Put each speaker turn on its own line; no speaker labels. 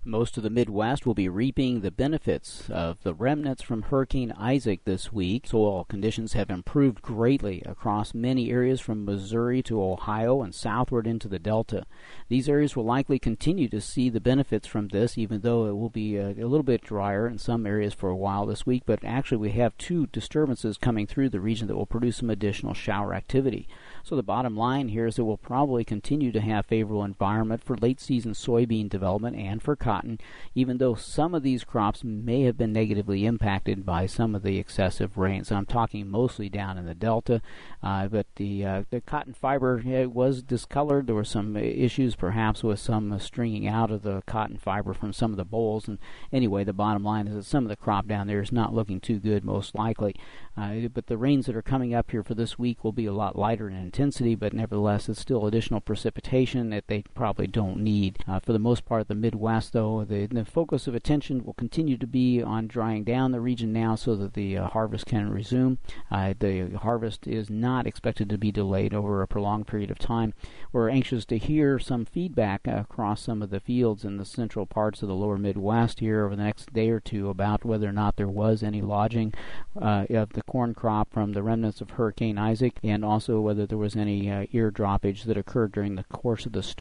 Most of the Midwest will be reaping the benefits of the remnants from Hurricane Isaac this week. Soil conditions have improved greatly across many areas from Missouri to Ohio and southward into the Delta. These areas will likely continue to see the benefits from this, even though it will be a little bit drier in some areas for a while this week. But actually we have two disturbances coming through the region that will produce some additional shower activity. So the bottom line here is that we'll probably continue to have favorable environment for late season soybean development and for cotton, even though some of these crops may have been negatively impacted by some of the excessive rains. I'm talking mostly down in the Delta, but the cotton fiber was discolored. There were some issues perhaps with some stringing out of the cotton fiber from some of the bolls, and anyway, the bottom line is that some of the crop down there is not looking too good, most likely. But the rains that are coming up here for this week will be a lot lighter in intensity, but nevertheless it's still additional precipitation that they probably don't need. For the most part, the Midwest, though, the focus of attention will continue to be on drying down the region now so that the harvest can resume. The harvest is not expected to be delayed over a prolonged period of time. We're anxious to hear some feedback across some of the fields in the central parts of the lower Midwest here over the next day or two about whether or not there was any lodging of the corn crop from the remnants of Hurricane Isaac, and also whether there was any ear droppage that occurred during the course of the storm.